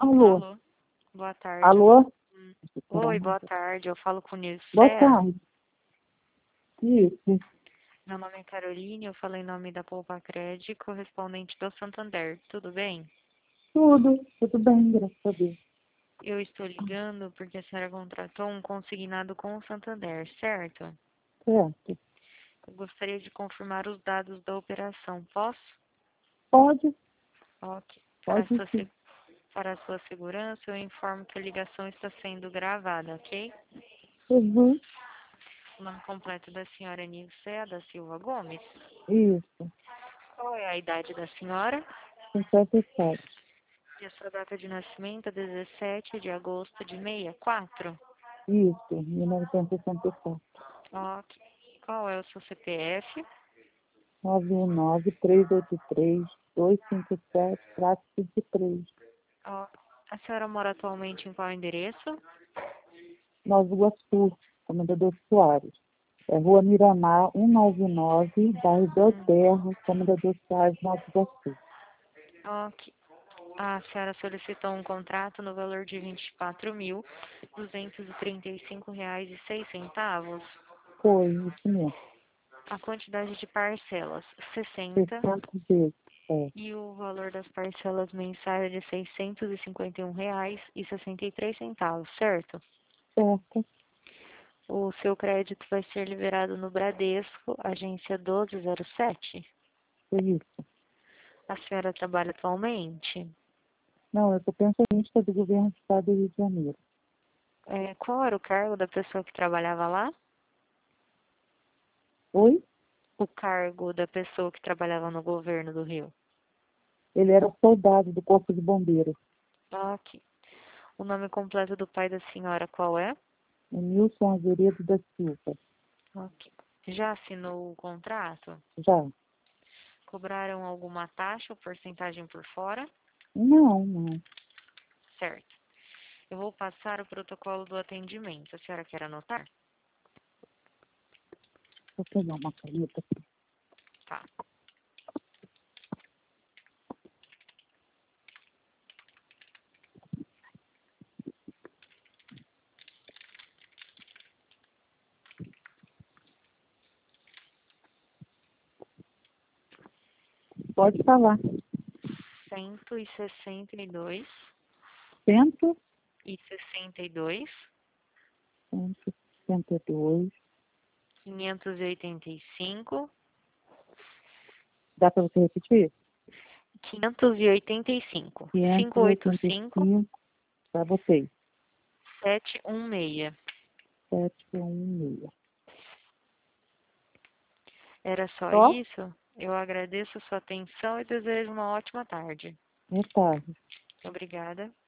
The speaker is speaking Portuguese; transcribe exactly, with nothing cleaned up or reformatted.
Alô? Alô, boa tarde. Eu Alô? falo com- Oi, boa tarde. Eu falo com o Boa Nilcea. tarde. Isso. Meu nome é Caroline, eu falo em nome da Poupa Crédito, correspondente do Santander. Tudo bem? Tudo. Tudo bem, graças a Deus. Eu estou ligando porque a senhora contratou um consignado com o Santander, certo? Certo. Eu gostaria de confirmar os dados da operação. Posso? Pode? Ok. Para a Pode sua, sim. se- para a sua segurança, eu informo que a ligação está sendo gravada, ok? Uhum. O nome completo da senhora Nilcea da Silva Gomes. Isso. Qual é a idade da senhora? cinquenta e sete. E a sua data de nascimento é dezessete de agosto de sessenta e quatro. Isso. mil novecentos e sessenta e quatro. Ok. Qual é o seu C P F? nove um nove, três oito três, dois cinco sete, quatro cinco três. Ó, a senhora mora atualmente em qual endereço? Nova Iguaçu, Comendador Soares. É Rua Miramar, cento e noventa e nove, bairro Hum, Belterra, Comendador Soares, Nova Iguaçu. ok. A senhora solicitou um contrato no valor de vinte e quatro mil, duzentos e trinta e cinco reais e seis centavos. Foi, isso mesmo. A quantidade de parcelas, sessenta. sessenta vezes. É. E o valor das parcelas mensais é de seiscentos e cinquenta e um reais e sessenta e três centavos, certo? Certo. O seu crédito vai ser liberado no Bradesco, agência doze zero sete. Isso. A senhora trabalha atualmente? Não, eu sou pensionista do governo do estado do Rio de Janeiro. É, qual era o cargo da pessoa que trabalhava lá? Oi? O cargo da pessoa que trabalhava no governo do Rio. Ele era soldado do Corpo de Bombeiros. Ok. O nome completo do pai da senhora qual é? Nilson Azeredo da Silva. Ok. Já assinou o contrato? Já? Cobraram alguma taxa ou porcentagem por fora? Não, não. Certo. Eu vou passar o protocolo do atendimento. A senhora quer anotar? Vou pegar uma caneta. Tá. Pode falar. cento e sessenta e dois Cento, e sessenta e dois, cento e sessenta e dois. quinhentos e oitenta e cinco, Dá para você repetir? quinhentos e oitenta e cinco, quinhentos quinhentos e e oitenta oitenta e e cinco, cinco. Para vocês. sete um seis. Sete um seis. Era só Só? isso? Eu agradeço a sua atenção e desejo uma ótima tarde. Boa tarde. Obrigada.